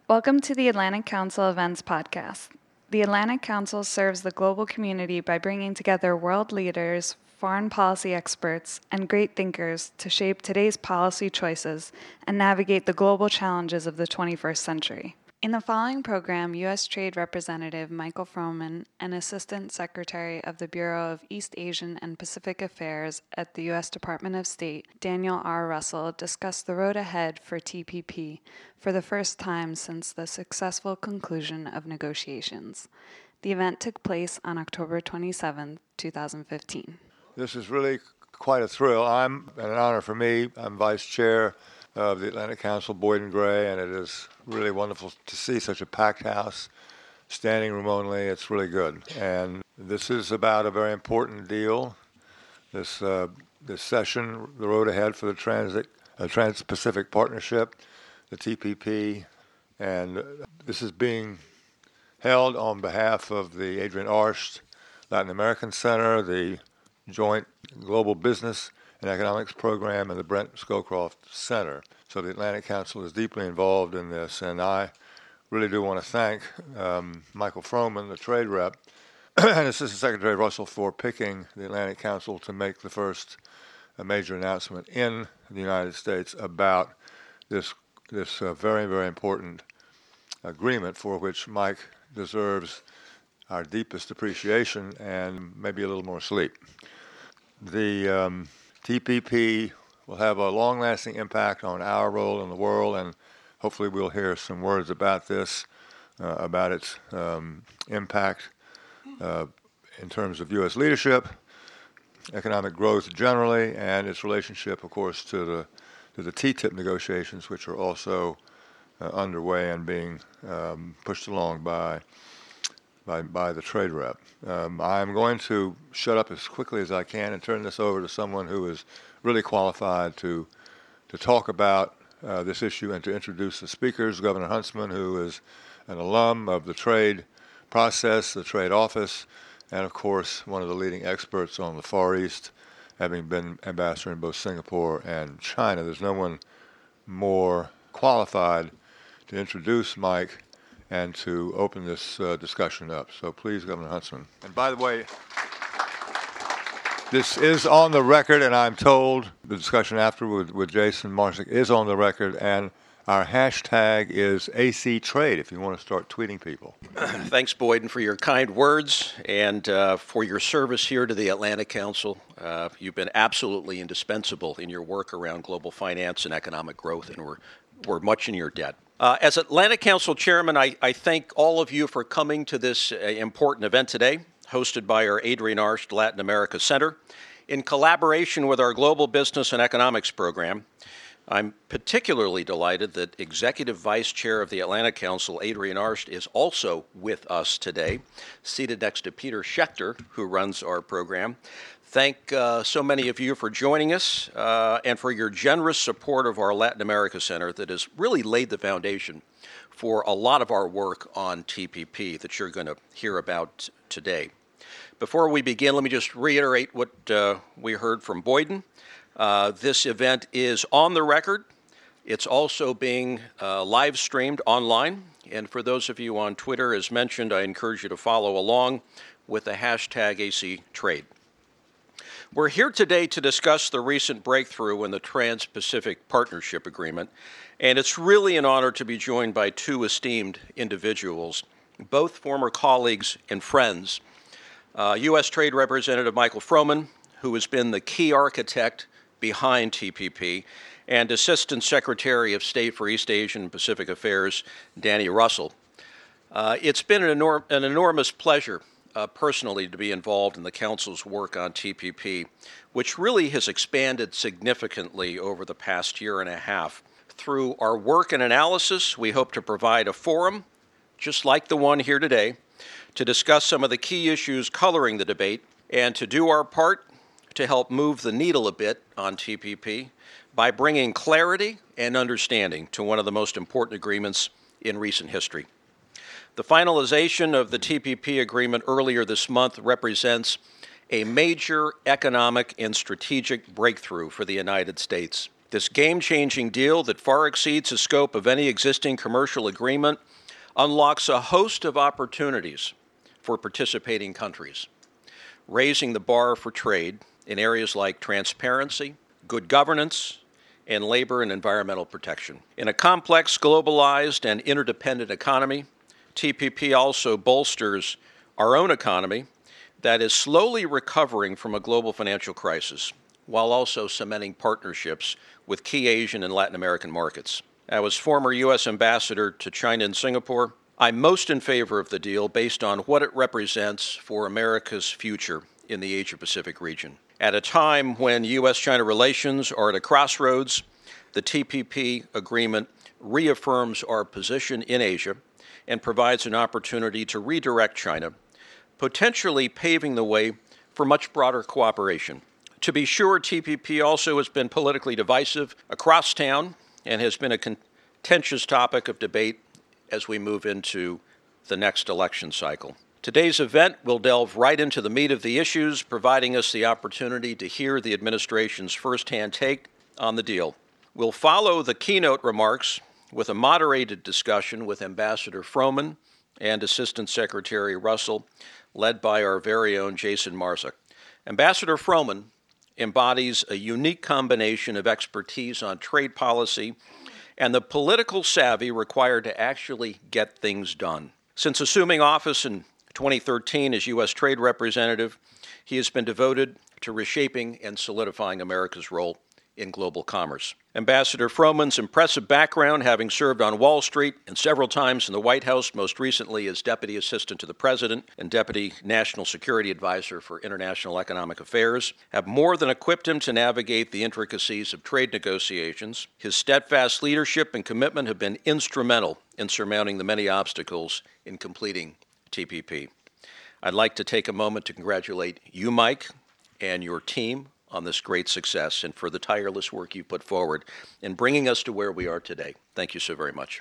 Welcome to the Atlantic Council Events Podcast. The Atlantic Council serves the global community by bringing together world leaders, foreign policy experts, and great thinkers to shape today's policy choices and navigate the global challenges of the 21st century. In the following program, U.S. Trade Representative Michael Froman and Assistant Secretary of the Bureau of East Asian and Pacific Affairs at the U.S. Department of State, Daniel R. Russell, discuss the road ahead for TPP for the first time since the successful conclusion of negotiations. The event took place on October 27, 2015. This is really quite a thrill. An honor for me. I'm Vice Chair of the Atlantic Council, Boyd and Gray, and it is really wonderful to see such a packed house, standing room only. It's really good. And this is about a very important deal. This session, the road ahead for the Trans-Pacific Partnership, the TPP, and this is being held on behalf of the Adrienne Arsht Latin American Center, the Joint Global Business and Economics Program, and the Brent Scowcroft Center. So the Atlantic Council is deeply involved in this, and I really do want to thank Michael Froman, the trade rep, and Assistant Secretary Russell for picking the Atlantic Council to make the first major announcement in the United States about this very, very important agreement for which Mike deserves our deepest appreciation and maybe a little more sleep. The TPP will have a long-lasting impact on our role in the world, and hopefully we'll hear some words about this, about its impact in terms of U.S. leadership, economic growth generally, and its relationship, of course, to the TTIP negotiations, which are also underway and being pushed along by the trade rep. I'm going to shut up as quickly as I can and turn this over to someone who is really qualified to talk about this issue and to introduce the speakers. Governor Huntsman, who is an alum of the trade process, the trade office, and of course one of the leading experts on the Far East, having been ambassador in both Singapore and China. There's no one more qualified to introduce Mike and to open this discussion up. So please, Governor Huntsman. And by the way, this is on the record, and I'm told the discussion afterward with Jason Marsick is on the record, and our hashtag is ACTrade if you want to start tweeting people. Thanks, Boyden, for your kind words and for your service here to the Atlantic Council. You've been absolutely indispensable in your work around global finance and economic growth, and we're much in your debt. As Atlantic Council Chairman, I thank all of you for coming to this important event today, hosted by our Adrienne Arsht Latin America Center, in collaboration with our Global Business and Economics Program. I'm particularly delighted that Executive Vice Chair of the Atlantic Council, Adrienne Arsht, is also with us today, seated next to Peter Schechter, who runs our program. Thank so many of you for joining us and for your generous support of our Latin America Center that has really laid the foundation for a lot of our work on TPP that you're going to hear about today. Before we begin, let me just reiterate what we heard from Boyden. This event is on the record. It's also being live streamed online. And for those of you on Twitter, as mentioned, I encourage you to follow along with the hashtag ACTrade. We're here today to discuss the recent breakthrough in the Trans-Pacific Partnership Agreement, and it's really an honor to be joined by two esteemed individuals, both former colleagues and friends. U.S. Trade Representative Michael Froman, who has been the key architect behind TPP, and Assistant Secretary of State for East Asian and Pacific Affairs, Danny Russell. It's been an enormous pleasure personally to be involved in the Council's work on TPP, which really has expanded significantly over the past year and a half. Through our work and analysis, we hope to provide a forum, just like the one here today, to discuss some of the key issues coloring the debate and to do our part to help move the needle a bit on TPP by bringing clarity and understanding to one of the most important agreements in recent history. The finalization of the TPP agreement earlier this month represents a major economic and strategic breakthrough for the United States This game-changing deal that far exceeds the scope of any existing commercial agreement unlocks a host of opportunities for participating countries, raising the bar for trade in areas like transparency, good governance, and labor and environmental protection. In a complex, globalized, and interdependent economy, TPP also bolsters our own economy that is slowly recovering from a global financial crisis, while also cementing partnerships with key Asian and Latin American markets. As former U.S. ambassador to China and Singapore, I'm most in favor of the deal based on what it represents for America's future in the Asia-Pacific region. At a time when U.S.-China relations are at a crossroads, the TPP agreement reaffirms our position in Asia and provides an opportunity to redirect China, potentially paving the way for much broader cooperation. To be sure, TPP also has been politically divisive across town and has been a contentious topic of debate as we move into the next election cycle. Today's event will delve right into the meat of the issues, providing us the opportunity to hear the administration's firsthand take on the deal. We'll follow the keynote remarks with a moderated discussion with Ambassador Froman and Assistant Secretary Russell, led by our very own Jason Marzuk. Ambassador Froman embodies a unique combination of expertise on trade policy and the political savvy required to actually get things done. Since assuming office in 2013 as U.S. Trade Representative, he has been devoted to reshaping and solidifying America's role in global commerce. Ambassador Froman's impressive background, having served on Wall Street and several times in the White House, most recently as Deputy Assistant to the President and Deputy National Security Advisor for International Economic Affairs, have more than equipped him to navigate the intricacies of trade negotiations. His steadfast leadership and commitment have been instrumental in surmounting the many obstacles in completing TPP. I'd like to take a moment to congratulate you, Mike, and your team on this great success and for the tireless work you put forward in bringing us to where we are today. Thank you so very much.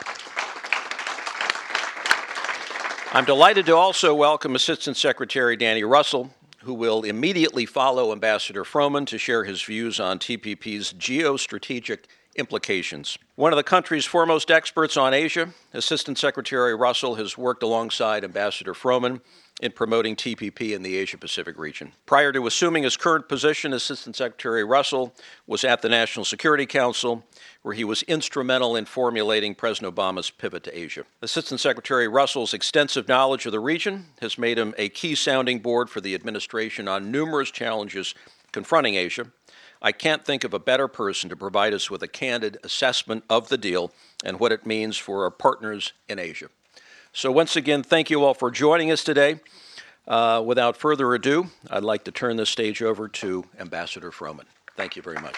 I'm delighted to also welcome Assistant Secretary Danny Russell, who will immediately follow Ambassador Froman to share his views on TPP's geostrategic implications. One of the country's foremost experts on Asia, Assistant Secretary Russell has worked alongside Ambassador Froman in promoting TPP in the Asia-Pacific region. Prior to assuming his current position, Assistant Secretary Russell was at the National Security Council, where he was instrumental in formulating President Obama's pivot to Asia. Assistant Secretary Russell's extensive knowledge of the region has made him a key sounding board for the administration on numerous challenges confronting Asia. I can't think of a better person to provide us with a candid assessment of the deal and what it means for our partners in Asia. So once again, thank you all for joining us today. Without further ado, I'd like to turn this stage over to Ambassador Froman. Thank you very much.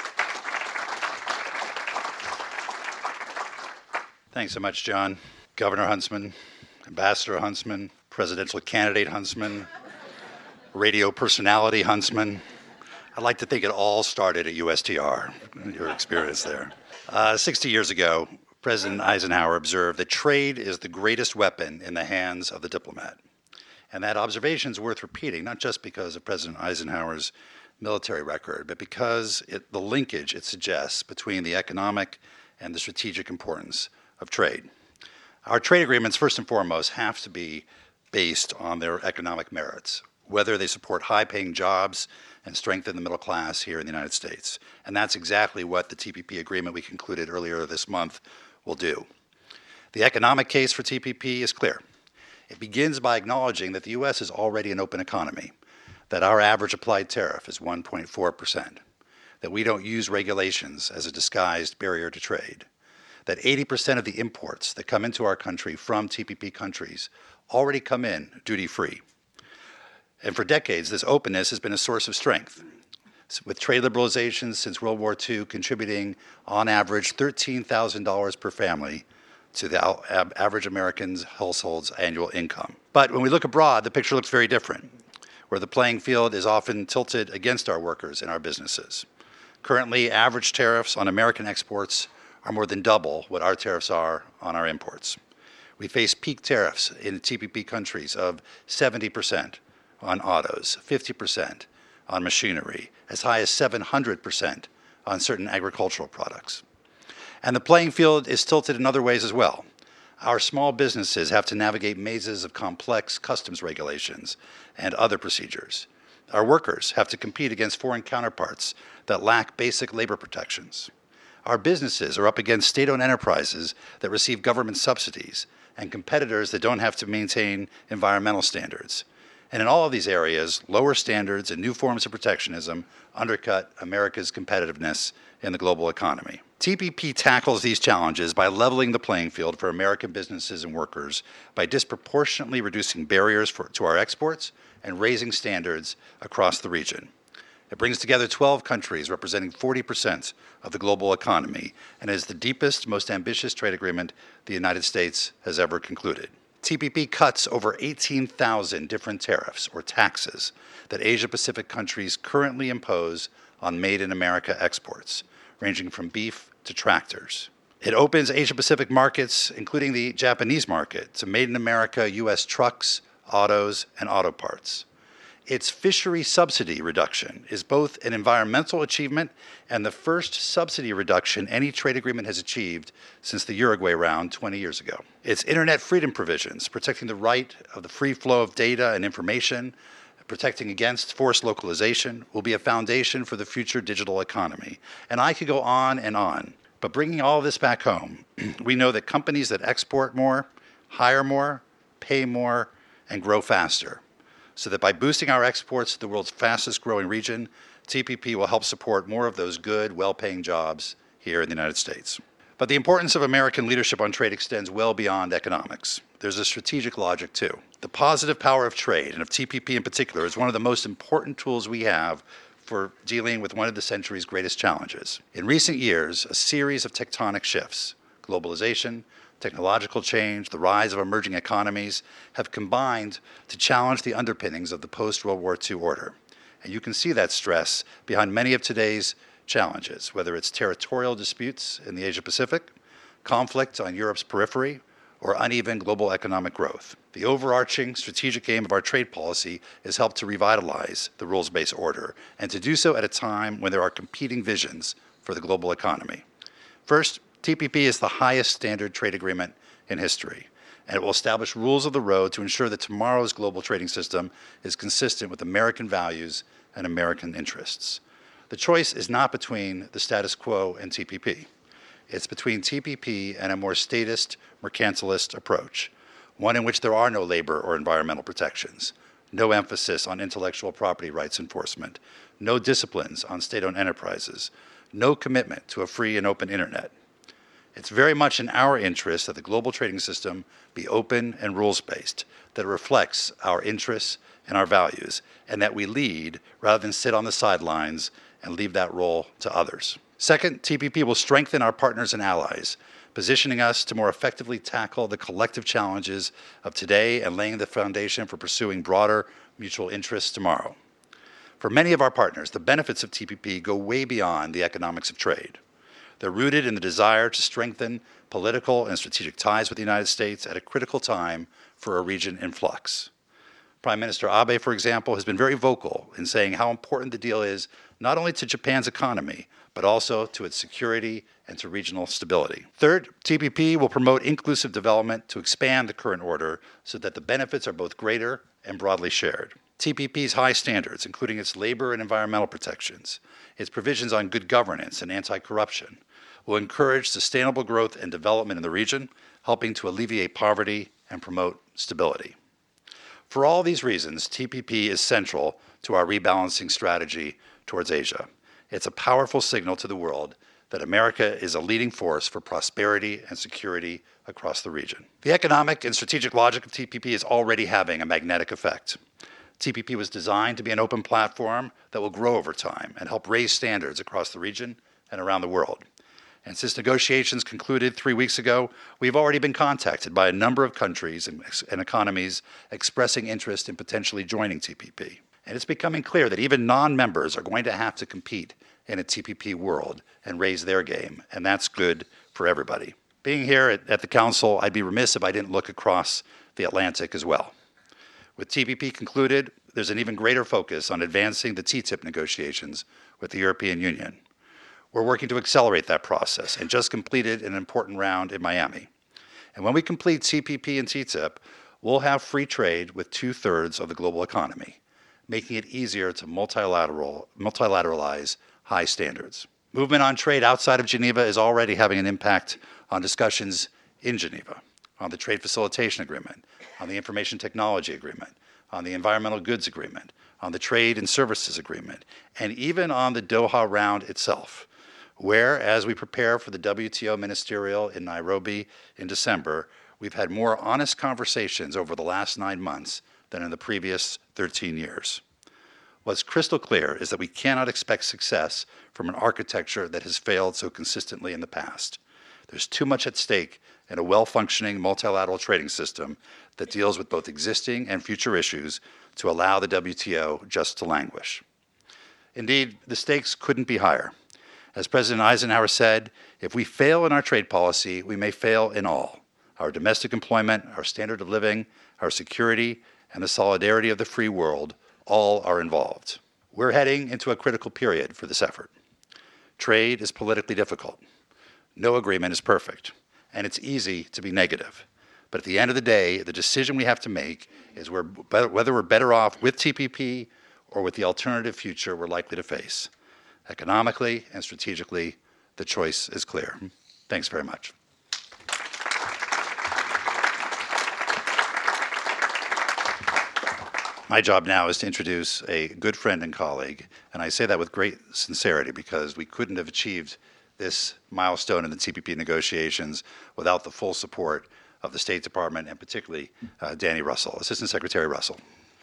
Thanks so much, John. Governor Huntsman, Ambassador Huntsman, presidential candidate Huntsman, radio personality Huntsman. I'd like to think it all started at USTR, your experience there. 60 years ago, President Eisenhower observed that trade is the greatest weapon in the hands of the diplomat. And that observation is worth repeating, not just because of President Eisenhower's military record, but because the linkage it suggests between the economic and the strategic importance of trade. Our trade agreements, first and foremost, have to be based on their economic merits, whether they support high-paying jobs and strengthen the middle class here in the United States. And that's exactly what the TPP agreement we concluded earlier this month will do. The economic case for TPP is clear. It begins by acknowledging that the U.S. is already an open economy, that our average applied tariff is 1.4%, that we don't use regulations as a disguised barrier to trade, that 80% of the imports that come into our country from TPP countries already come in duty-free. And for decades, this openness has been a source of strength, with trade liberalizations since World War II contributing, on average, $13,000 per family to the average American's household's annual income. But when we look abroad, the picture looks very different, where the playing field is often tilted against our workers and our businesses. Currently, average tariffs on American exports are more than double what our tariffs are on our imports. We face peak tariffs in TPP countries of 70% on autos, 50% on machinery, as high as 700% on certain agricultural products. And the playing field is tilted in other ways as well. Our small businesses have to navigate mazes of complex customs regulations and other procedures. Our workers have to compete against foreign counterparts that lack basic labor protections. Our businesses are up against state-owned enterprises that receive government subsidies and competitors that don't have to maintain environmental standards. And in all of these areas, lower standards and new forms of protectionism undercut America's competitiveness in the global economy. TPP tackles these challenges by leveling the playing field for American businesses and workers by disproportionately reducing barriers to our exports and raising standards across the region. It brings together 12 countries representing 40% of the global economy and is the deepest, most ambitious trade agreement the United States has ever concluded. TPP cuts over 18,000 different tariffs or taxes that Asia-Pacific countries currently impose on made-in-America exports, ranging from beef to tractors. It opens Asia-Pacific markets, including the Japanese market, to made-in-America U.S. trucks, autos, and auto parts. Its fishery subsidy reduction is both an environmental achievement and the first subsidy reduction any trade agreement has achieved since the Uruguay round 20 years ago. Its internet freedom provisions, protecting the right of the free flow of data and information, protecting against forced localization, will be a foundation for the future digital economy. And I could go on, but bringing all of this back home, we know that companies that export more, hire more, pay more, and grow faster. So that by boosting our exports to the world's fastest growing region, TPP will help support more of those good, well-paying jobs here in the United States. But the importance of American leadership on trade extends well beyond economics. There's a strategic logic too. The positive power of trade, and of TPP in particular, is one of the most important tools we have for dealing with one of the century's greatest challenges. In recent years, a series of tectonic shifts, globalization, technological change, the rise of emerging economies, have combined to challenge the underpinnings of the post-World War II order. And you can see that stress behind many of today's challenges, whether it's territorial disputes in the Asia-Pacific, conflict on Europe's periphery, or uneven global economic growth. The overarching strategic aim of our trade policy is help to revitalize the rules-based order, and to do so at a time when there are competing visions for the global economy. First, TPP is the highest standard trade agreement in history, and it will establish rules of the road to ensure that tomorrow's global trading system is consistent with American values and American interests. The choice is not between the status quo and TPP. It's between TPP and a more statist, mercantilist approach, one in which there are no labor or environmental protections, no emphasis on intellectual property rights enforcement, no disciplines on state-owned enterprises, no commitment to a free and open internet. It's very much in our interest that the global trading system be open and rules-based, that it reflects our interests and our values, and that we lead rather than sit on the sidelines and leave that role to others. Second, TPP will strengthen our partners and allies, positioning us to more effectively tackle the collective challenges of today and laying the foundation for pursuing broader mutual interests tomorrow. For many of our partners, the benefits of TPP go way beyond the economics of trade. They're rooted in the desire to strengthen political and strategic ties with the United States at a critical time for a region in flux. Prime Minister Abe, for example, has been very vocal in saying how important the deal is not only to Japan's economy, but also to its security and to regional stability. Third, TPP will promote inclusive development to expand the current order so that the benefits are both greater and broadly shared. TPP's high standards, including its labor and environmental protections, its provisions on good governance and anti-corruption, will encourage sustainable growth and development in the region, helping to alleviate poverty and promote stability. For all these reasons, TPP is central to our rebalancing strategy towards Asia. It's a powerful signal to the world that America is a leading force for prosperity and security across the region. The economic and strategic logic of TPP is already having a magnetic effect. TPP was designed to be an open platform that will grow over time and help raise standards across the region and around the world. And since negotiations concluded 3 weeks ago, we've already been contacted by a number of countries and economies expressing interest in potentially joining TPP. And it's becoming clear that even non-members are going to have to compete in a TPP world and raise their game, and that's good for everybody. Being here at the Council, I'd be remiss if I didn't look across the Atlantic as well. With TPP concluded, there's an even greater focus on advancing the TTIP negotiations with the European Union. We're working to accelerate that process and just completed an important round in Miami. And when we complete TPP and TTIP, we'll have free trade with 2/3 of the global economy, making it easier to multilateralize high standards. Movement on trade outside of Geneva is already having an impact on discussions in Geneva, on the Trade Facilitation Agreement, on the Information Technology Agreement, on the Environmental Goods Agreement, on the Trade and Services Agreement, and even on the Doha round itself, where, as we prepare for the WTO Ministerial in Nairobi in December, we've had more honest conversations over the last 9 months than in the previous 13 years. What's crystal clear is that we cannot expect success from an architecture that has failed so consistently in the past. There's too much at stake in a well-functioning multilateral trading system that deals with both existing and future issues to allow the WTO just to languish. Indeed, the stakes couldn't be higher. As President Eisenhower said, if we fail in our trade policy, we may fail in all. Our domestic employment, our standard of living, our security, and the solidarity of the free world all are involved. We're heading into a critical period for this effort. Trade is politically difficult. No agreement is perfect, and it's easy to be negative. But at the end of the day, the decision we have to make is whether we're better off with TPP or with the alternative future we're likely to face. Economically and strategically, the choice is clear. Thanks very much. My job now is to introduce a good friend and colleague, and I say that with great sincerity because we couldn't have achieved this milestone in the TPP negotiations without the full support of the State Department and particularly Danny Russell, Assistant Secretary Russell.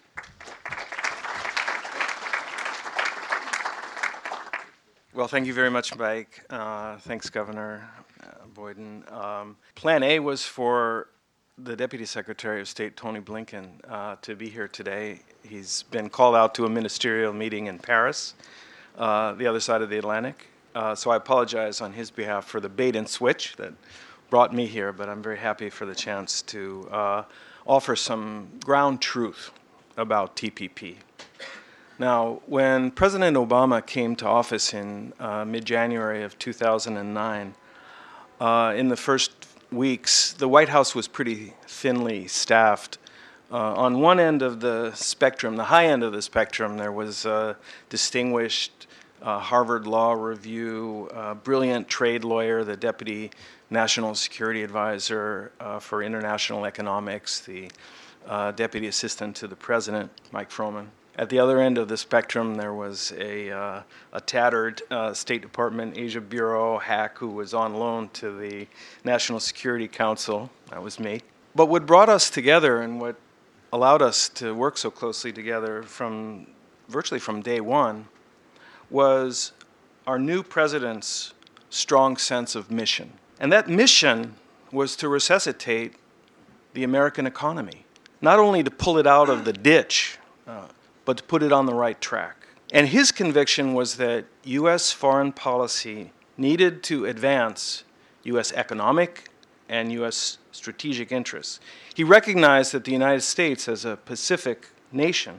Well, thank you very much, Mike. Thanks, Governor Boyden. Plan A was for the Deputy Secretary of State, Tony Blinken, to be here today. He's been called out to a ministerial meeting in Paris, the other side of the Atlantic. So I apologize on his behalf for the bait and switch that brought me here, but I'm very happy for the chance to offer some ground truth about TPP. Now, when President Obama came to office in mid-January of 2009, in the first weeks, the White House was pretty thinly staffed. On one end of the spectrum, the high end of the spectrum, there was a distinguished Harvard Law Review, brilliant trade lawyer, the Deputy National Security Advisor for International Economics, the Deputy Assistant to the President, Mike Froman. At the other end of the spectrum, there was a tattered State Department Asia Bureau hack who was on loan to the National Security Council. That was me. But what brought us together and what allowed us to work so closely together virtually from day one was our new president's strong sense of mission. And that mission was to resuscitate the American economy, not only to pull it out of the ditch, but to put it on the right track. And his conviction was that U.S. foreign policy needed to advance U.S. economic and U.S. strategic interests. He recognized that the United States, as a Pacific nation,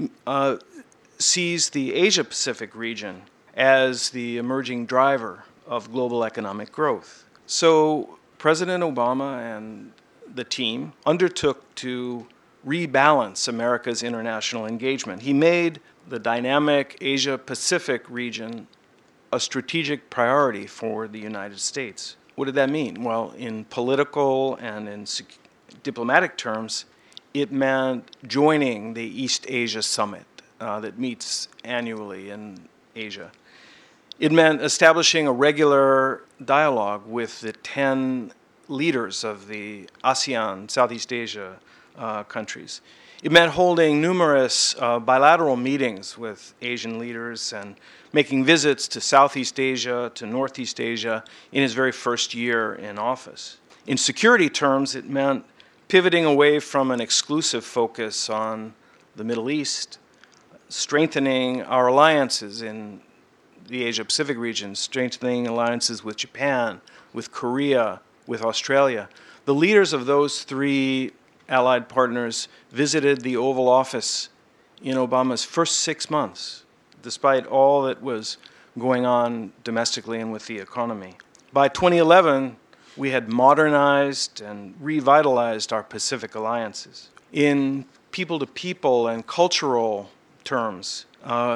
sees the Asia-Pacific region as the emerging driver of global economic growth. So President Obama and the team undertook to rebalance America's international engagement. He made the dynamic Asia-Pacific region a strategic priority for the United States. What did that mean? Well, in political and in diplomatic terms, it meant joining the East Asia Summit that meets annually in Asia. It meant establishing a regular dialogue with the 10 leaders of the ASEAN, Southeast Asia countries. It meant holding numerous bilateral meetings with Asian leaders and making visits to Southeast Asia, to Northeast Asia in his very first year in office. In security terms, it meant pivoting away from an exclusive focus on the Middle East, strengthening our alliances in the Asia-Pacific region, strengthening alliances with Japan, with Korea, with Australia. The leaders of those three allied partners visited the Oval Office in Obama's first 6 months, despite all that was going on domestically and with the economy. By 2011, we had modernized and revitalized our Pacific alliances. In people-to-people and cultural terms,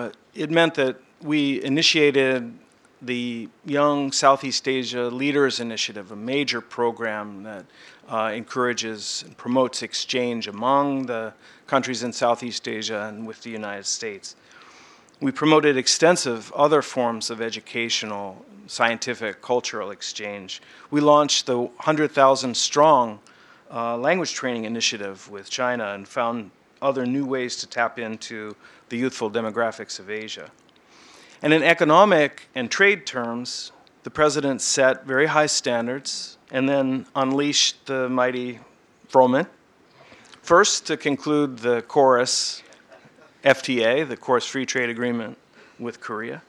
it meant that we initiated the Young Southeast Asia Leaders Initiative, a major program that encourages and promotes exchange among the countries in Southeast Asia and with the United States. We promoted extensive other forms of educational, scientific, cultural exchange. We launched the 100,000 strong language training initiative with China and found other new ways to tap into the youthful demographics of Asia. And in economic and trade terms, the president set very high standards and then unleashed the mighty Froman. First, to conclude the KORUS FTA, the KORUS Free Trade Agreement with Korea,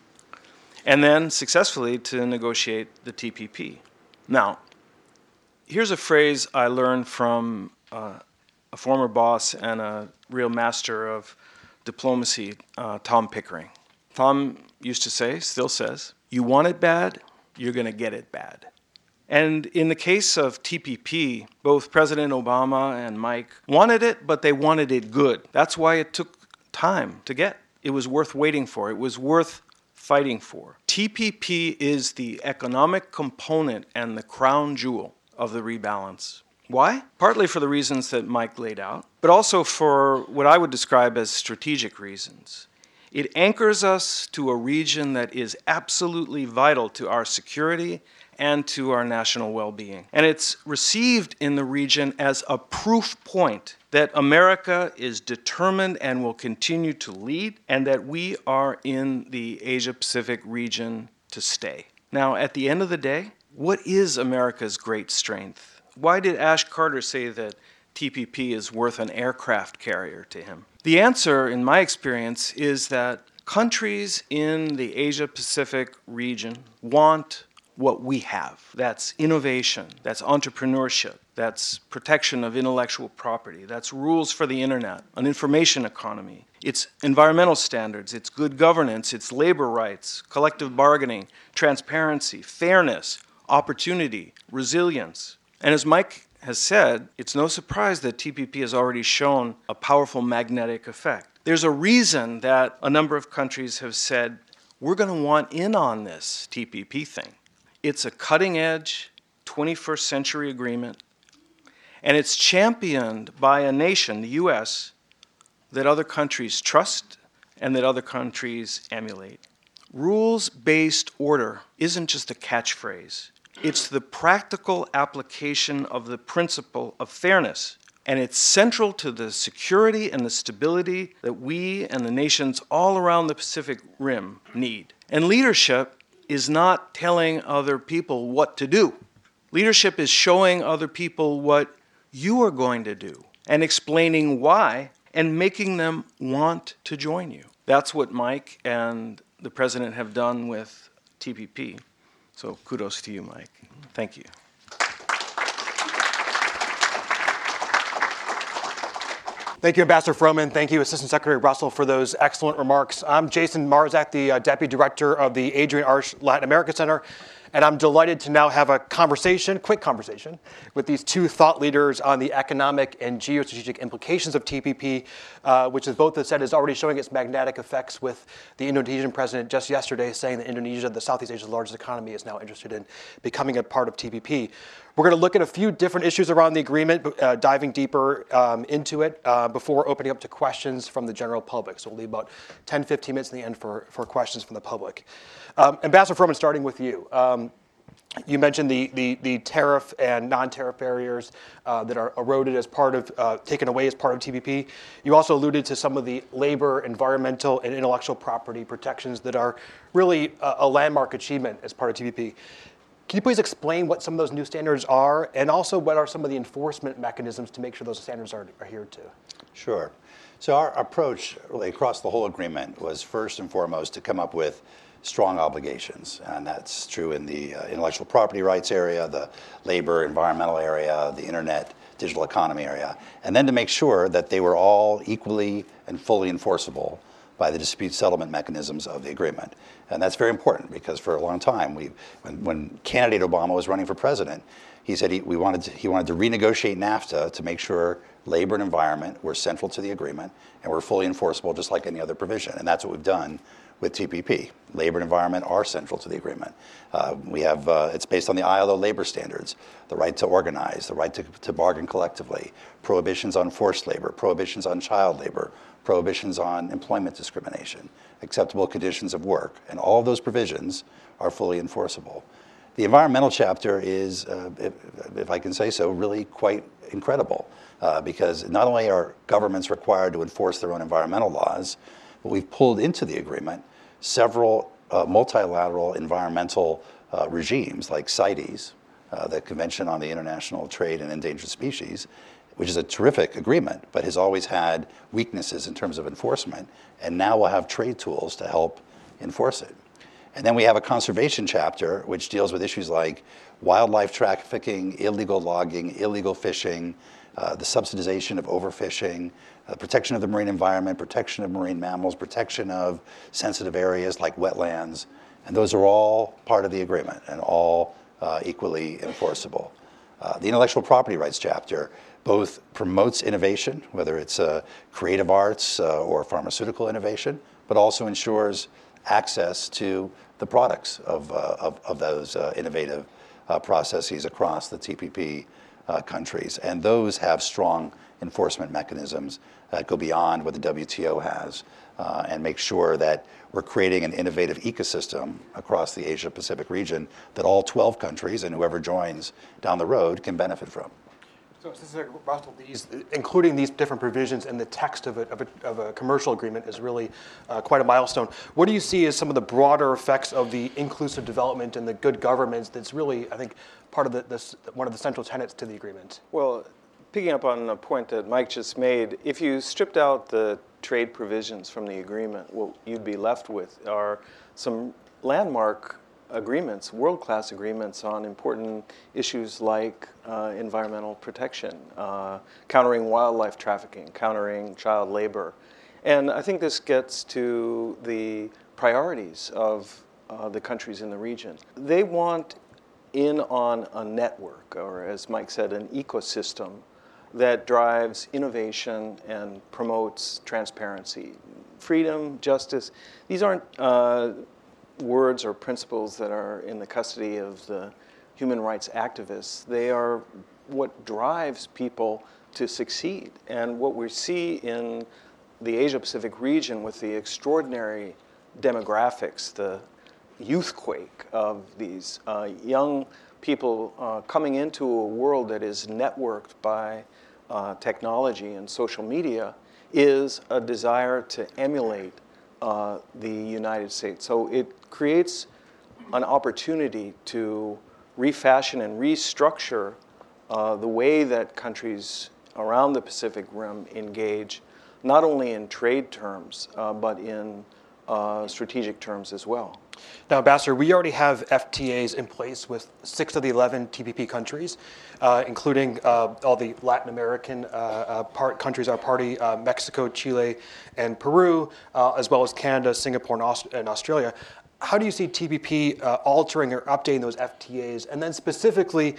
and then successfully to negotiate the TPP. Now, here's a phrase I learned from a former boss and a real master of diplomacy, Tom Pickering. Tom used to say, still says, you want it bad, you're going to get it bad. And in the case of TPP, both President Obama and Mike wanted it, but they wanted it good. That's why it took time to get. It was worth waiting for. It was worth fighting for. TPP is the economic component and the crown jewel of the rebalance. Why? Partly for the reasons that Mike laid out, but also for what I would describe as strategic reasons. It anchors us to a region that is absolutely vital to our security and to our national well-being. And it's received in the region as a proof point that America is determined and will continue to lead, and that we are in the Asia-Pacific region to stay. Now, at the end of the day, what is America's great strength? Why did Ash Carter say that TPP is worth an aircraft carrier to him? The answer, in my experience, is that countries in the Asia-Pacific region want what we have. That's innovation, that's entrepreneurship, that's protection of intellectual property, that's rules for the internet, an information economy. It's environmental standards, it's good governance, it's labor rights, collective bargaining, transparency, fairness, opportunity, resilience. And as Mike has said, it's no surprise that TPP has already shown a powerful magnetic effect. There's a reason that a number of countries have said, we're going to want in on this TPP thing. It's a cutting-edge 21st century agreement, and it's championed by a nation, the U.S., that other countries trust and that other countries emulate. Rules-based order isn't just a catchphrase. It's the practical application of the principle of fairness, and it's central to the security and the stability that we and the nations all around the Pacific Rim need. And leadership is not telling other people what to do. Leadership is showing other people what you are going to do and explaining why and making them want to join you. That's what Mike and the president have done with TPP. So kudos to you, Mike. Thank you. Thank you, Ambassador Froman. Thank you, Assistant Secretary Russell, for those excellent remarks. I'm Jason Marzak, the Deputy Director of the Adrienne Arch Latin America Center, and I'm delighted to now have a quick conversation, with these two thought leaders on the economic and geostrategic implications of TPP, which, as both have said, is already showing its magnetic effects, with the Indonesian president just yesterday saying that Indonesia, the Southeast Asia's largest economy, is now interested in becoming a part of TPP. We're going to look at a few different issues around the agreement, diving deeper into it before opening up to questions from the general public. So we'll leave about 10, 15 minutes in the end for questions from the public. Ambassador Froman, starting with you. You mentioned the tariff and non-tariff barriers that are eroded as part of, taken away as part of TPP. You also alluded to some of the labor, environmental, and intellectual property protections that are really a landmark achievement as part of TPP. Can you please explain what some of those new standards are, and also what are some of the enforcement mechanisms to make sure those standards are adhered to? Sure. So our approach really across the whole agreement was first and foremost to come up with strong obligations, and that's true in the intellectual property rights area, the labor, environmental area, the internet, digital economy area, and then to make sure that they were all equally and fully enforceable by the dispute settlement mechanisms of the agreement. And that's very important because for a long time, when candidate Obama was running for president, he said he wanted to renegotiate NAFTA to make sure labor and environment were central to the agreement and were fully enforceable just like any other provision. And that's what we've done with TPP. Labor and environment are central to the agreement. It's based on the ILO labor standards, the right to organize, the right to bargain collectively, prohibitions on forced labor, prohibitions on child labor, prohibitions on employment discrimination, acceptable conditions of work, and all of those provisions are fully enforceable. The environmental chapter is, if I can say so, really quite incredible because not only are governments required to enforce their own environmental laws, but we've pulled into the agreement several multilateral environmental regimes like CITES, the Convention on the International Trade in Endangered Species, which is a terrific agreement, but has always had weaknesses in terms of enforcement, and now we'll have trade tools to help enforce it. And then we have a conservation chapter, which deals with issues like wildlife trafficking, illegal logging, illegal fishing, the subsidization of overfishing, protection of the marine environment, protection of marine mammals, protection of sensitive areas like wetlands. And those are all part of the agreement and all equally enforceable. The intellectual property rights chapter both promotes innovation, whether it's creative arts or pharmaceutical innovation, but also ensures access to the products of those innovative processes across the TPP countries. And those have strong enforcement mechanisms that go beyond what the WTO has and make sure that we're creating an innovative ecosystem across the Asia-Pacific region that all 12 countries and whoever joins down the road can benefit from. So, Secretary Russell, including these different provisions in the text of a commercial agreement is really quite a milestone. What do you see as some of the broader effects of the inclusive development and the good governance that's really, I think, part of one of the central tenets to the agreement? Well, picking up on a point that Mike just made, if you stripped out the trade provisions from the agreement, what you'd be left with are some landmark agreements, world-class agreements on important issues like environmental protection, countering wildlife trafficking, countering child labor. And I think this gets to the priorities of the countries in the region. They want in on a network, or as Mike said, an ecosystem that drives innovation and promotes transparency. Freedom, justice, these aren't words or principles that are in the custody of the human rights activists. They are what drives people to succeed. And what we see in the Asia-Pacific region with the extraordinary demographics, the youthquake of these young people coming into a world that is networked by technology and social media is a desire to emulate the United States. So it creates an opportunity to refashion and restructure the way that countries around the Pacific Rim engage, not only in trade terms, but in strategic terms as well. Now, Ambassador, we already have FTAs in place with 6 of the 11 TPP countries, including all the Latin American countries, our party, Mexico, Chile, and Peru, as well as Canada, Singapore, and Australia. How do you see TPP altering or updating those FTAs? And then specifically,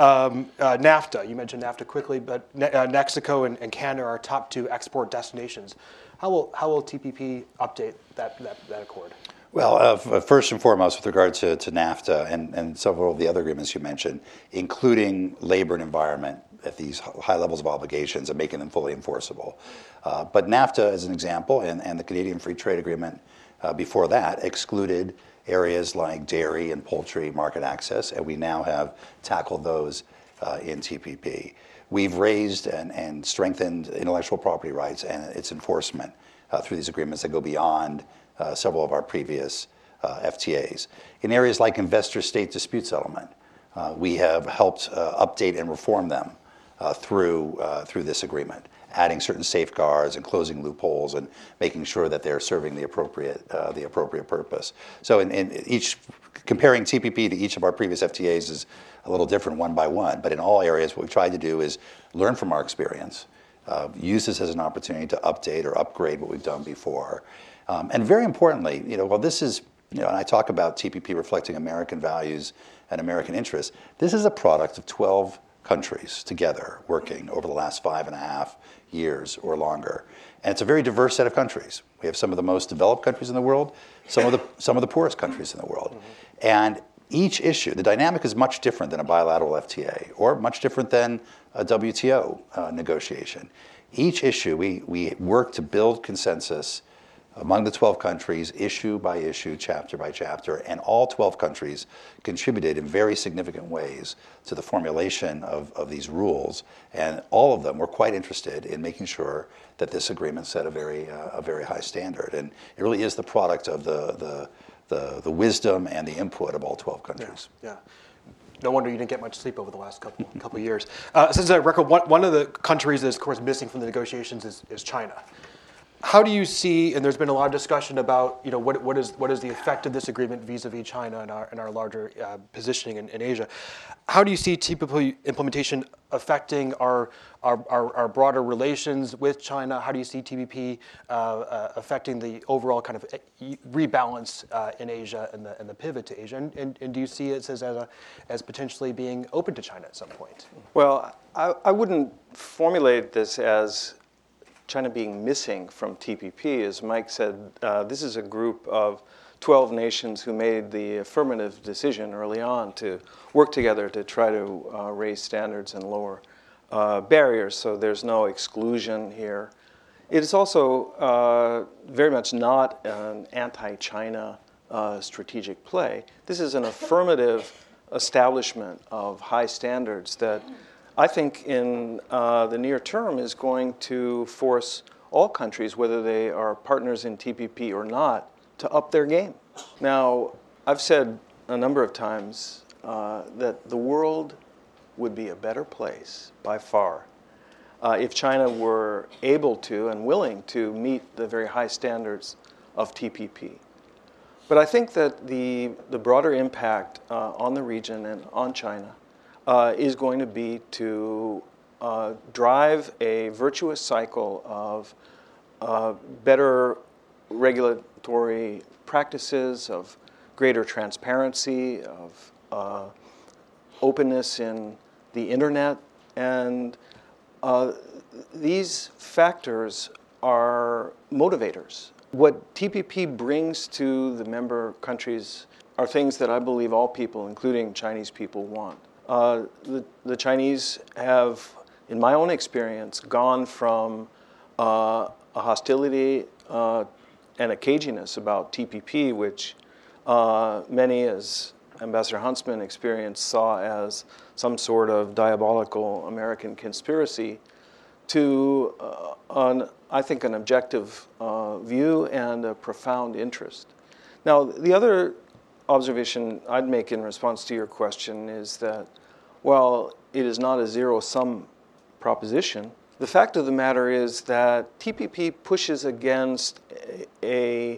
NAFTA. You mentioned NAFTA quickly, but Mexico and Canada are our top 2 export destinations. How will TPP update that accord? Well, first and foremost, with regard to NAFTA and several of the other agreements you mentioned, including labor and environment at these high levels of obligations and making them fully enforceable. But NAFTA, as an example, and the Canadian Free Trade Agreement before that, excluded areas like dairy and poultry market access, and we now have tackled those in TPP. We've raised and strengthened intellectual property rights and its enforcement through these agreements that go beyond several of our previous FTAs. In areas like investor-state dispute settlement, we have helped update and reform them through this agreement, adding certain safeguards and closing loopholes and making sure that they're serving the appropriate purpose. So in each, comparing TPP to each of our previous FTAs is a little different one by one, but in all areas what we've tried to do is learn from our experience, use this as an opportunity to update or upgrade what we've done before, And very importantly, while this is, and I talk about TPP reflecting American values and American interests, this is a product of 12 countries together working over the last 5.5 years or longer. And it's a very diverse set of countries. We have some of the most developed countries in the world, some of the poorest countries in the world. And each issue, the dynamic is much different than a bilateral FTA or much different than a WTO negotiation. Each issue, we work to build consensus among the 12 countries, issue by issue, chapter by chapter, and all 12 countries contributed in very significant ways to the formulation of these rules, and all of them were quite interested in making sure that this agreement set a very high standard, and it really is the product of the wisdom and the input of all 12 countries. Yeah. No wonder you didn't get much sleep over the last couple years. Since I record, one of the countries that is, of course, missing from the negotiations is China. How do you see, and there's been a lot of discussion about, what is the effect of this agreement vis-a-vis China and our larger positioning in Asia? How do you see TPP implementation affecting our broader relations with China? How do you see TPP affecting the overall kind of rebalance in Asia and the pivot to Asia? And do you see it as potentially being open to China at some point? Well, I wouldn't formulate this as China being missing from TPP. As Mike said, this is a group of 12 nations who made the affirmative decision early on to work together to try to raise standards and lower barriers, so there's no exclusion here. It is also very much not an anti-China strategic play. This is an affirmative establishment of high standards that I think in the near term is going to force all countries, whether they are partners in TPP or not, to up their game. Now, I've said a number of times that the world would be a better place by far if China were able to and willing to meet the very high standards of TPP. But I think that the broader impact on the region and on China is going to be to drive a virtuous cycle of better regulatory practices, of greater transparency, of openness in the internet. And these factors are motivators. What TPP brings to the member countries are things that I believe all people, including Chinese people, want. The Chinese have, in my own experience, gone from a hostility and a caginess about TPP, which many, as Ambassador Huntsman experienced, saw as some sort of diabolical American conspiracy, to, I think, an objective view and a profound interest. Now, the other observation I'd make in response to your question is that, while it is not a zero-sum proposition, the fact of the matter is that TPP pushes against a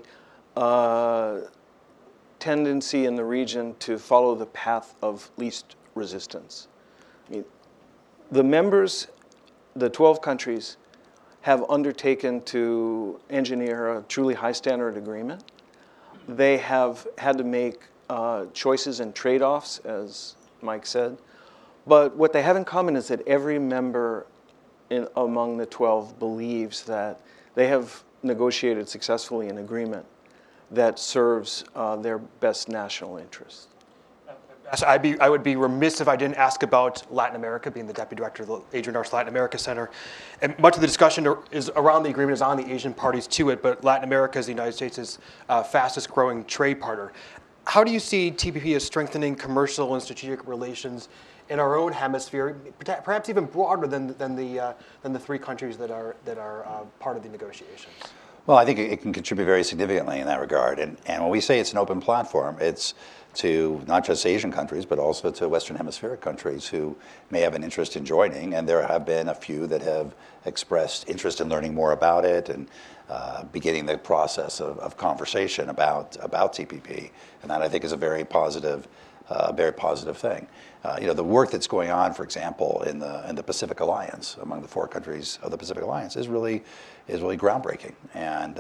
tendency in the region to follow the path of least resistance. I mean, the members, the 12 countries, have undertaken to engineer a truly high standard agreement. They have had to make choices and trade-offs, as Mike said. But what they have in common is that every member among the 12 believes that they have negotiated successfully an agreement that serves their best national interests. I would be remiss if I didn't ask about Latin America, being the Deputy Director of the Adrian Arch Latin America Center. And much of the discussion is around the agreement is on the Asian parties to it, but Latin America is the United States' fastest growing trade partner. How do you see TPP as strengthening commercial and strategic relations in our own hemisphere, perhaps even broader than the three countries that are part of the negotiations? Well, I think it can contribute very significantly in that regard. And when we say it's an open platform, it's to not just Asian countries, but also to Western Hemispheric countries who may have an interest in joining. And there have been a few that have expressed interest in learning more about it and beginning the process of conversation about TPP. And that, I think, is a very positive a very positive thing. The work that's going on, for example, in the Pacific Alliance, among the 4 countries of the Pacific Alliance, is really groundbreaking, and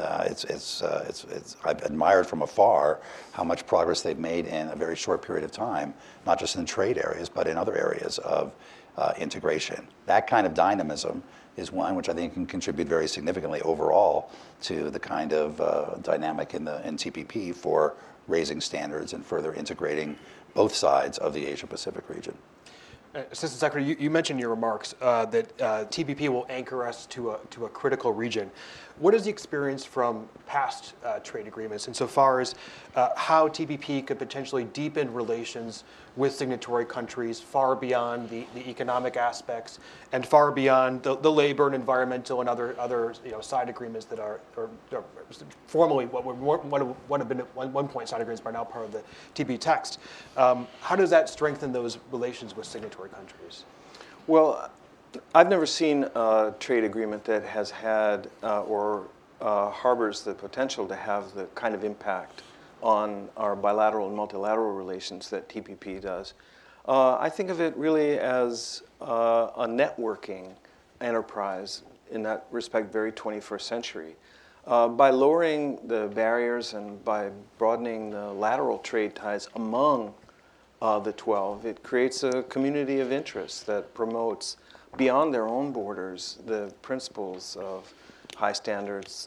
I've admired from afar how much progress they've made in a very short period of time, not just in trade areas, but in other areas of integration. That kind of dynamism is one which I think can contribute very significantly overall to the kind of dynamic in TPP for raising standards and further integrating both sides of the Asia-Pacific region. Assistant Secretary, you mentioned in your remarks that TPP will anchor us to a critical region. What is the experience from past trade agreements insofar as how TPP could potentially deepen relations with signatory countries far beyond the economic aspects and far beyond the labor and environmental and other side agreements that are formally what have been at one point side agreements, but are now part of the TPP text? How does that strengthen those relations with signatory countries? Well, I've never seen a trade agreement that has had or harbors the potential to have the kind of impact on our bilateral and multilateral relations that TPP does. I think of it really as a networking enterprise, in that respect, very 21st century. By lowering the barriers and by broadening the lateral trade ties among the 12, it creates a community of interest that promotes, beyond their own borders, the principles of high standards,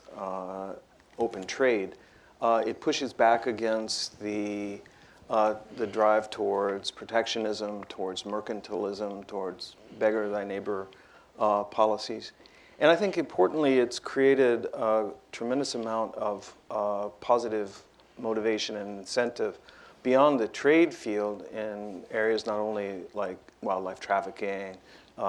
open trade. It pushes back against the drive towards protectionism, towards mercantilism, towards beggar thy neighbor policies. And I think importantly, it's created a tremendous amount of positive motivation and incentive beyond the trade field in areas not only like wildlife trafficking,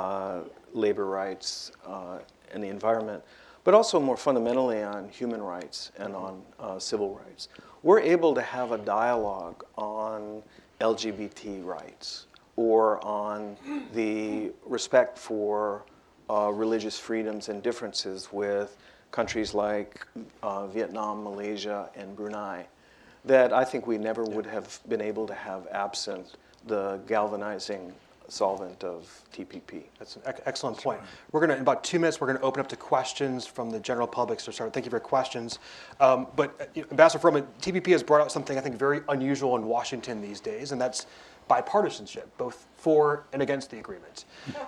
labor rights, and the environment, but also more fundamentally on human rights and on civil rights. We're able to have a dialogue on LGBT rights or on the respect for religious freedoms and differences with countries like Vietnam, Malaysia, and Brunei that I think we never would have been able to have absent the galvanizing solvent of TPP. That's an excellent point. We're going to, in about 2 minutes, we're going to open up to questions from the general public. So, thank you for your questions. But Ambassador Froman, TPP has brought out something I think very unusual in Washington these days, and that's bipartisanship, both for and against the agreement.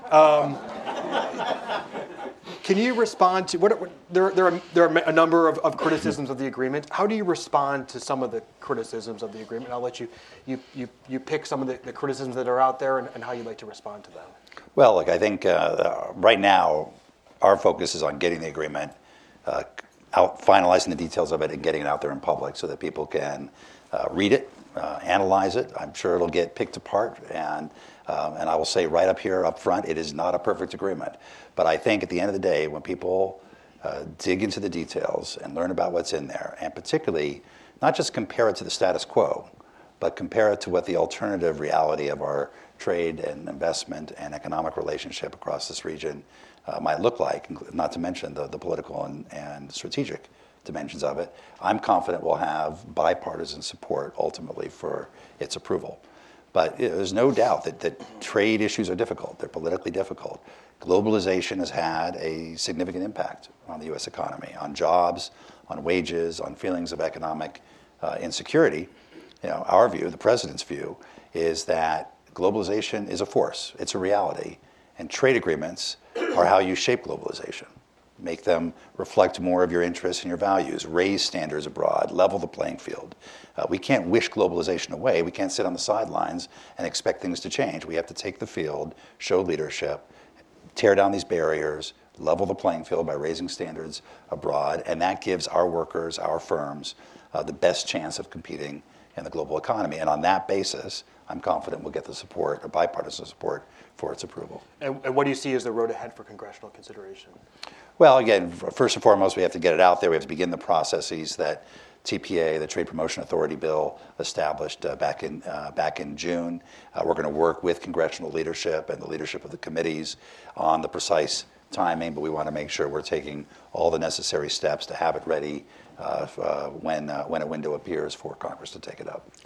Can you respond to there are a number of criticisms of the agreement? How do you respond to some of the criticisms of the agreement? I'll let you pick some of the criticisms that are out there and how you'd like to respond to them. Well, look, I think right now our focus is on getting the agreement out, finalizing the details of it, and getting it out there in public so that people can read it, analyze it. I'm sure it'll get picked apart, and I will say right up here, up front, it is not a perfect agreement. But I think at the end of the day, when people dig into the details and learn about what's in there, and particularly not just compare it to the status quo, but compare it to what the alternative reality of our trade and investment and economic relationship across this region might look like, not to mention the political and strategic dimensions of it, I'm confident we'll have bipartisan support ultimately for its approval. But there's no doubt that trade issues are difficult. They're politically difficult. Globalization has had a significant impact on the U.S. economy, on jobs, on wages, on feelings of economic insecurity. Our view, the president's view, is that globalization is a force. It's a reality. And trade agreements are how you shape globalization. Make them reflect more of your interests and your values, raise standards abroad, level the playing field. We can't wish globalization away. We can't sit on the sidelines and expect things to change. We have to take the field, show leadership, tear down these barriers, level the playing field by raising standards abroad, and that gives our workers, our firms, the best chance of competing in the global economy. And on that basis, I'm confident we'll get the support, bipartisan support, for its approval. And what do you see as the road ahead for congressional consideration? Well, again, first and foremost, we have to get it out there. We have to begin the processes that TPA, the Trade Promotion Authority bill, established back in June. We're going to work with congressional leadership and the leadership of the committees on the precise timing, but we want to make sure we're taking all the necessary steps to have it ready when a window appears for Congress to take it up.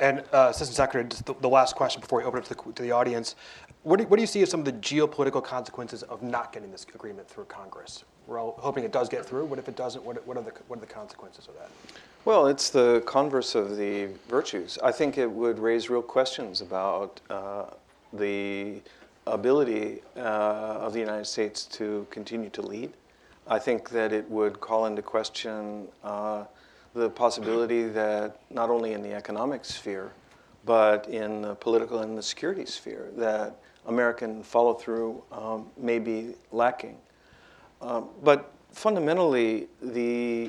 And Assistant Secretary, just the last question before we open up to the audience. What do you see as some of the geopolitical consequences of not getting this agreement through Congress? We're all hoping it does get through. What if it doesn't? What are the consequences of that? Well, it's the converse of the virtues. I think it would raise real questions about the ability of the United States to continue to lead. I think that it would call into question the possibility that not only in the economic sphere, but in the political and the security sphere, that American follow-through may be lacking. But fundamentally, the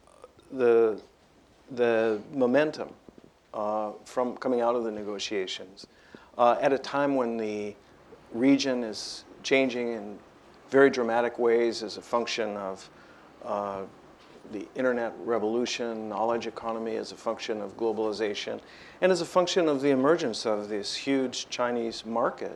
momentum from coming out of the negotiations at a time when the region is changing in very dramatic ways as a function of the internet revolution, knowledge economy as a function of globalization, and as a function of the emergence of this huge Chinese market,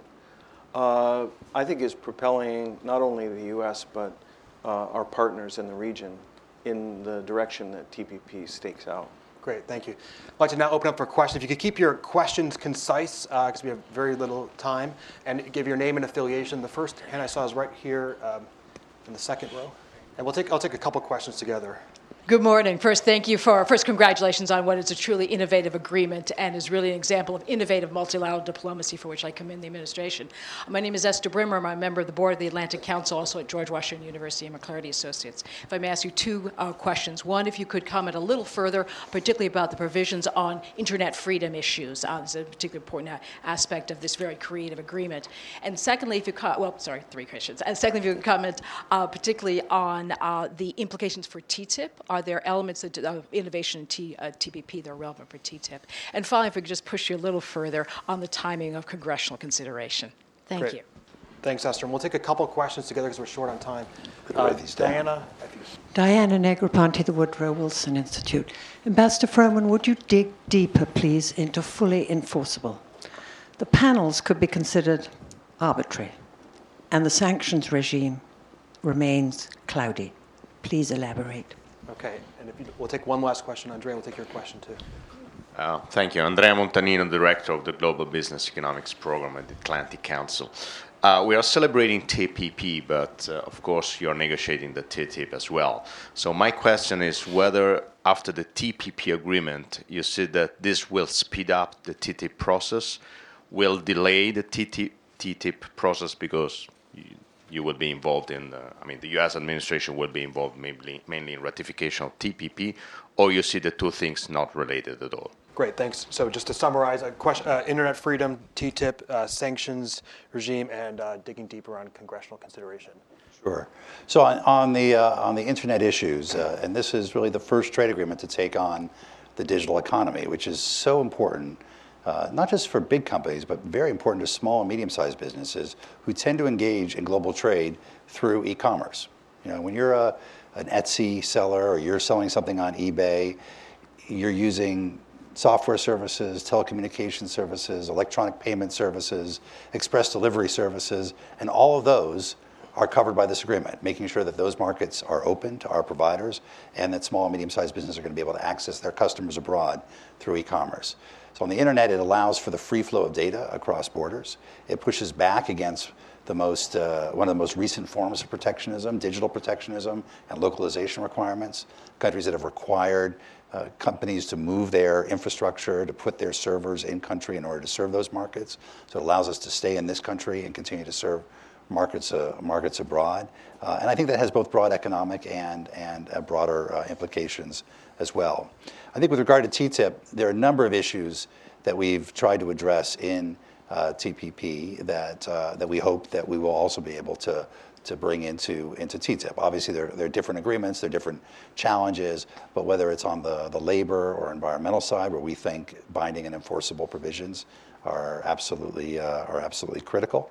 I think is propelling not only the U.S. but our partners in the region in the direction that TPP stakes out. Great, thank you. I'd like to now open up for questions. If you could keep your questions concise, because we have very little time, and give your name and affiliation. The first hand I saw is right here in the second row. And I'll take a couple questions together. Good morning. First, congratulations on what is a truly innovative agreement and is really an example of innovative multilateral diplomacy for which I commend the administration. My name is Esther Brimmer. I'm a member of the board of the Atlantic Council, also at George Washington University and McClarty Associates. If I may ask you two questions. One, if you could comment a little further, particularly about the provisions on internet freedom issues. It's a particularly important aspect of this very creative agreement. And secondly, if you three questions. And secondly, if you could comment particularly on the implications for TTIP. Are there elements of innovation in TPP that are relevant for TTIP? And finally, if we could just push you a little further on the timing of congressional consideration. Thank Great. you. Thanks, Esther. And we'll take a couple questions together because we're short on time. Write these down. Diana? Diana Negroponte, the Woodrow Wilson Institute. Ambassador Froman, would you dig deeper, please, into fully enforceable? The panels could be considered arbitrary, and the sanctions regime remains cloudy. Please elaborate. Okay, and we'll take one last question. Andrea, we'll take your question too. Thank you. Andrea Montanino, Director of the Global Business Economics Program at the Atlantic Council. We are celebrating TPP, but of course you're negotiating the TTIP as well. So my question is whether after the TPP agreement, you see that this will speed up the TTIP process, will delay the TTIP process because you will be involved in, the U.S. administration will be involved mainly in ratification of TPP, or you see the two things not related at all? Great, thanks. So just to summarize, internet freedom, TTIP, sanctions regime, and digging deeper on congressional consideration. Sure. So on the internet issues, and this is really the first trade agreement to take on the digital economy, which is so important. Not just for big companies, but very important to small and medium-sized businesses who tend to engage in global trade through e-commerce. You know, when you're an Etsy seller or you're selling something on eBay, you're using software services, telecommunication services, electronic payment services, express delivery services, and all of those are covered by this agreement, making sure that those markets are open to our providers and that small and medium-sized businesses are going to be able to access their customers abroad through e-commerce. So on the internet, it allows for the free flow of data across borders. It pushes back against one of the most recent forms of protectionism, digital protectionism, and localization requirements. Countries that have required companies to move their infrastructure, to put their servers in country in order to serve those markets. So it allows us to stay in this country and continue to serve markets abroad. And I think that has both broad economic and broader implications as well. I think with regard to TTIP, there are a number of issues that we've tried to address in TPP that we hope that we will also be able to bring into TTIP. Obviously, there are different agreements, there are different challenges, but whether it's on the labor or environmental side, where we think binding and enforceable provisions are absolutely critical.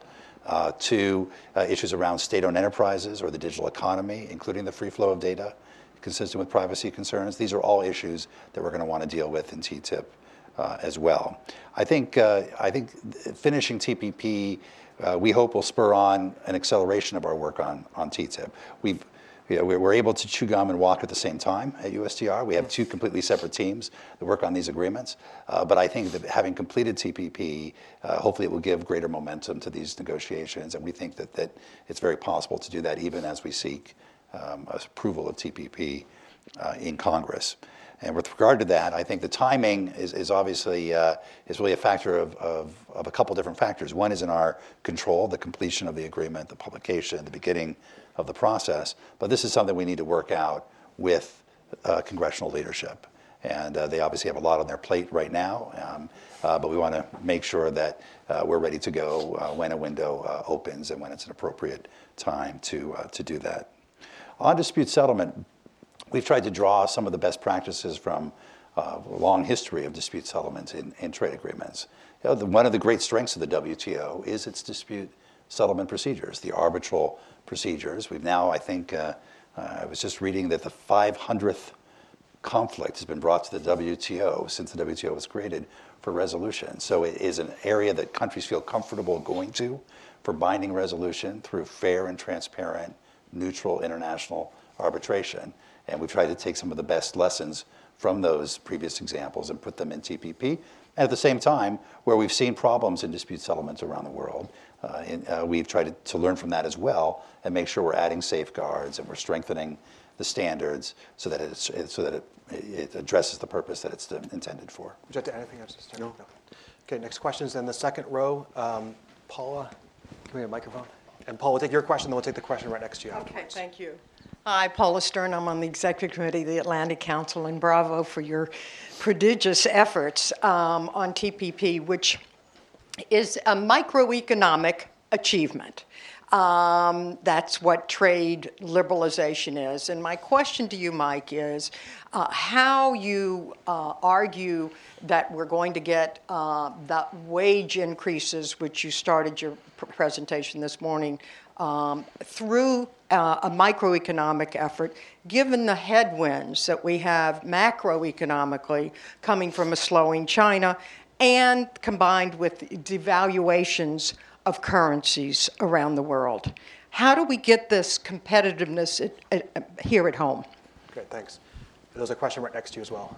To issues around state-owned enterprises or the digital economy, including the free flow of data, consistent with privacy concerns. These are all issues that we're going to want to deal with in TTIP as well. I think finishing TPP, we hope will spur on an acceleration of our work on TTIP. we're able to chew gum and walk at the same time at USTR. We have two completely separate teams that work on these agreements. But I think that having completed TPP, hopefully it will give greater momentum to these negotiations. And we think that it's very possible to do that even as we seek approval of TPP in Congress. And with regard to that, I think the timing is obviously is really a factor of a couple different factors. One is in our control, the completion of the agreement, the publication, the beginning of the process. But this is something we need to work out with congressional leadership. And they obviously have a lot on their plate right now. But we want to make sure that we're ready to go when a window opens and when it's an appropriate time to do that. On dispute settlement, we've tried to draw some of the best practices from a long history of dispute settlement in trade agreements. One of the great strengths of the WTO is its dispute settlement procedures, the arbitral procedures. We've now, I think, I was just reading that the 500th conflict has been brought to the WTO since the WTO was created for resolution. So it is an area that countries feel comfortable going to for binding resolution through fair and transparent, neutral international arbitration. And we've tried to take some of the best lessons from those previous examples and put them in TPP. And at the same time, where we've seen problems in dispute settlements around the world, we've tried to learn from that as well and make sure we're adding safeguards and we're strengthening the standards so that it addresses the purpose that it's intended for. Would you like to add anything else? No. Okay, next question is in the second row. Paula, can we have a microphone? And Paul, we'll take your question, then we'll take the question right next to you. Okay, afterwards. thank you. Hi, Paula Stern. I'm on the Executive Committee of the Atlantic Council, and bravo for your prodigious efforts on TPP, which is a microeconomic achievement. That's what trade liberalization is. And my question to you, Mike, is how you argue that we're going to get the wage increases, which you started your presentation this morning, through a microeconomic effort, given the headwinds that we have macroeconomically coming from a slowing China and combined with devaluations of currencies around the world. How do we get this competitiveness here at home? Great, thanks. There's a question right next to you as well.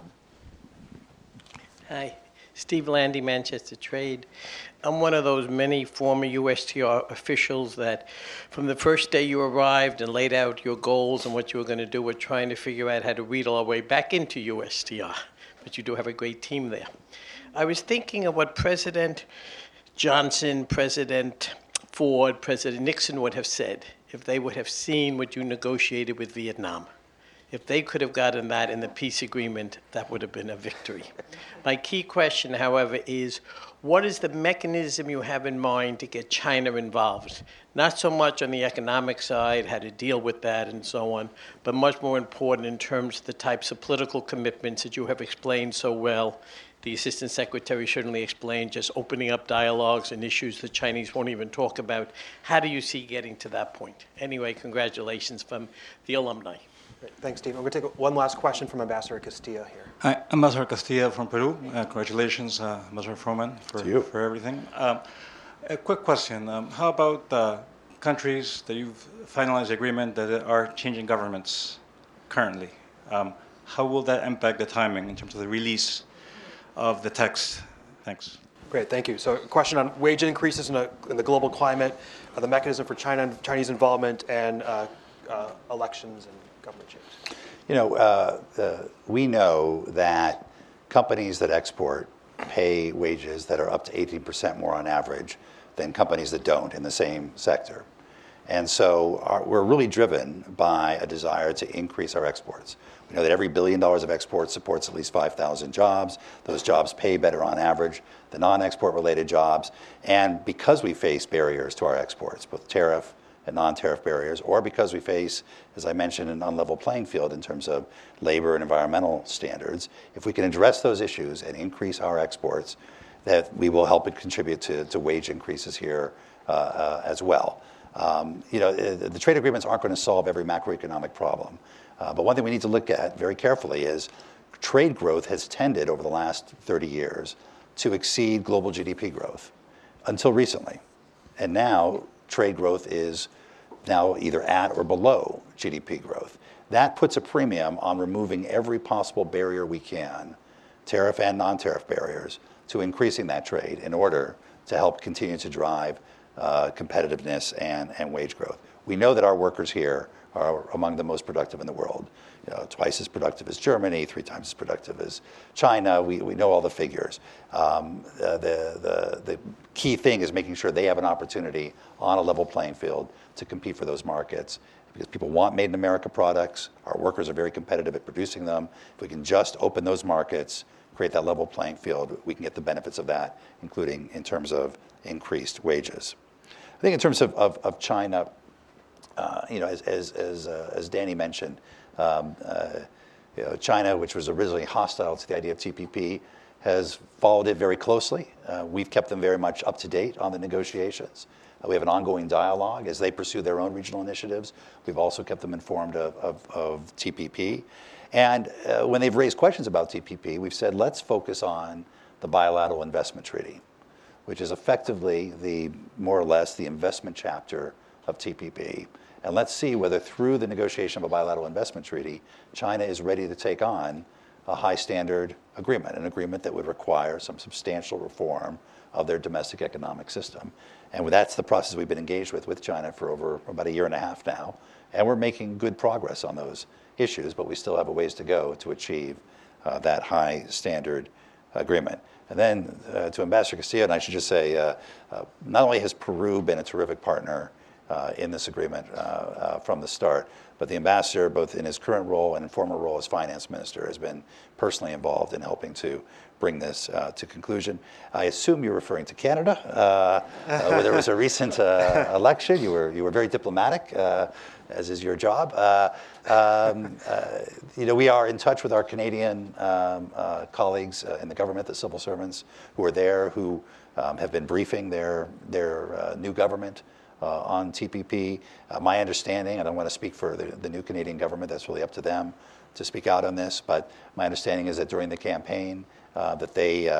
Hi, Steve Landy, Manchester Trade. I'm one of those many former USTR officials that from the first day you arrived and laid out your goals and what you were going to do, were trying to figure out how to wheedle our way back into USTR. But you do have a great team there. I was thinking of what President Johnson, President Ford, President Nixon would have said if they would have seen what you negotiated with Vietnam. If they could have gotten that in the peace agreement, that would have been a victory. My key question, however, is what is the mechanism you have in mind to get China involved? Not so much on the economic side, how to deal with that and so on, but much more important in terms of the types of political commitments that you have explained so well. The Assistant Secretary certainly explained just opening up dialogues and issues the Chinese won't even talk about. How do you see getting to that point? Anyway, congratulations from the alumni. Great. Thanks, Steve. We're going to take one last question from Ambassador Castilla here. Hi, Ambassador Castilla from Peru. Congratulations, Ambassador Froman, for everything. A quick question. How about countries that you've finalized agreement that are changing governments currently? How will that impact the timing in terms of the release of the text? Thanks. Great, thank you. So a question on wage increases in the global climate, the mechanism for Chinese involvement, and elections and government change. You know, we know that companies that export pay wages that are up to 18% more on average than companies that don't in the same sector. And so we're really driven by a desire to increase our exports. We know that every $1 billion of exports supports at least 5,000 jobs. Those jobs pay better on average than non-export related jobs. And because we face barriers to our exports, both tariff and non-tariff barriers, or because we face, as I mentioned, an unlevel playing field in terms of labor and environmental standards, if we can address those issues and increase our exports, that we will help it contribute to wage increases here as well. You know, the trade agreements aren't going to solve every macroeconomic problem. But one thing we need to look at very carefully is trade growth has tended over the last 30 years to exceed global GDP growth until recently. And now trade growth is now either at or below GDP growth. That puts a premium on removing every possible barrier we can, tariff and non-tariff barriers, to increasing that trade in order to help continue to drive competitiveness and wage growth. We know that our workers here are among the most productive in the world. Twice as productive as Germany, 3 times as productive as China. We know all the figures. The key thing is making sure they have an opportunity on a level playing field to compete for those markets, because people want made in America products. Our workers are very competitive at producing them. If we can just open those markets, create that level playing field, we can get the benefits of that, including in terms of increased wages. I think in terms of China, as Danny mentioned, China, which was originally hostile to the idea of TPP, has followed it very closely. We've kept them very much up to date on the negotiations. We have an ongoing dialogue as they pursue their own regional initiatives. We've also kept them informed of TPP. And when they've raised questions about TPP, we've said, let's focus on the bilateral investment treaty, which is effectively more or less the investment chapter of TPP. And let's see whether through the negotiation of a bilateral investment treaty, China is ready to take on a high standard agreement, an agreement that would require some substantial reform of their domestic economic system. And that's the process we've been engaged with China for over about a year and a half now. And we're making good progress on those issues, but we still have a ways to go to achieve that high standard agreement. And then to Ambassador Castillo, and I should just say, not only has Peru been a terrific partner in this agreement from the start, but the ambassador, both in his current role and in former role as finance minister, has been personally involved in helping to bring this to conclusion. I assume you're referring to Canada, where there was a recent election. You were very diplomatic, as is your job. We are in touch with our Canadian colleagues in the government, the civil servants who are there, who have been briefing their new government on TPP. My understanding, I don't want to speak for the new Canadian government, that's really up to them to speak out on this, but my understanding is that during the campaign that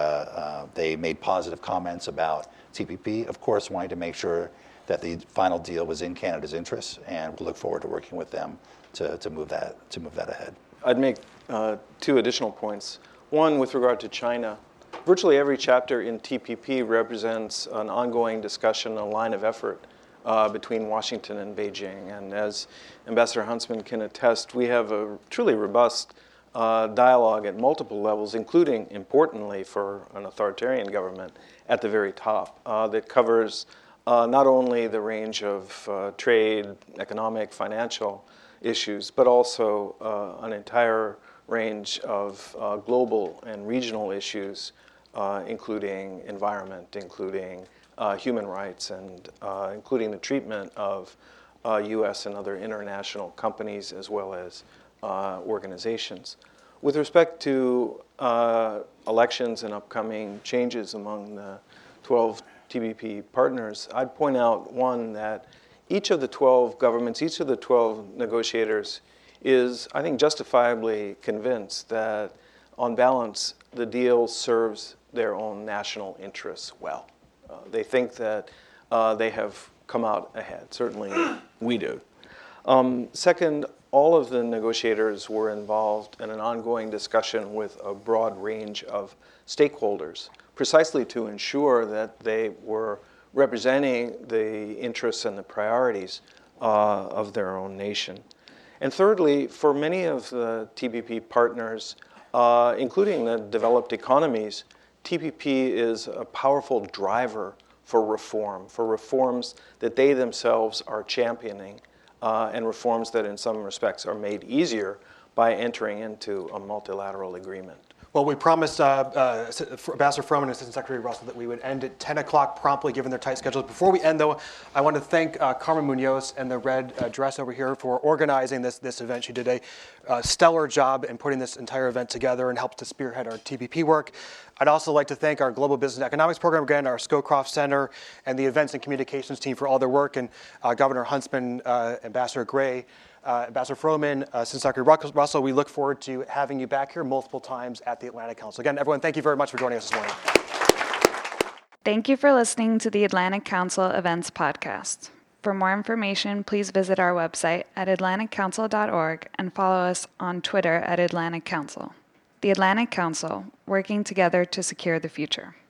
they made positive comments about TPP, of course wanting to make sure that the final deal was in Canada's interests, and we look forward to working with them to move that ahead. I'd make 2 additional points. One, with regard to China, virtually every chapter in TPP represents an ongoing discussion, a line of effort between Washington and Beijing. And as Ambassador Huntsman can attest, we have a truly robust dialogue at multiple levels, including, importantly, for an authoritarian government, at the very top, that covers not only the range of trade, economic, financial issues, but also an entire range of global and regional issues, including environment, including human rights, and including the treatment of U.S. and other international companies as well as organizations. With respect to elections and upcoming changes among the 12 TPP partners, I'd point out, one, that each of the 12 governments, each of the 12 negotiators is, I think, justifiably convinced that, on balance, the deal serves their own national interests well. They think that they have come out ahead. Certainly, we do. Second, all of the negotiators were involved in an ongoing discussion with a broad range of stakeholders, precisely to ensure that they were representing the interests and the priorities of their own nation. And thirdly, for many of the TPP partners, including the developed economies, TPP is a powerful driver for reforms that they themselves are championing, and reforms that in some respects are made easier by entering into a multilateral agreement. Well, we promised Ambassador Froman and Assistant Secretary Russell that we would end at 10 o'clock promptly, given their tight schedules. Before we end, though, I want to thank Carmen Munoz and the red dress over here for organizing this event. She did a stellar job in putting this entire event together and helped to spearhead our TPP work. I'd also like to thank our Global Business and Economics Program, again, our Scowcroft Center, and the Events and Communications team for all their work, and Governor Huntsman, Ambassador Gray, Ambassador Froman, Assistant Secretary Russell. We look forward to having you back here multiple times at the Atlantic Council. Again, everyone, thank you very much for joining us this morning. Thank you for listening to the Atlantic Council Events Podcast. For more information, please visit our website at atlanticcouncil.org and follow us on Twitter at Atlantic Council. The Atlantic Council, working together to secure the future.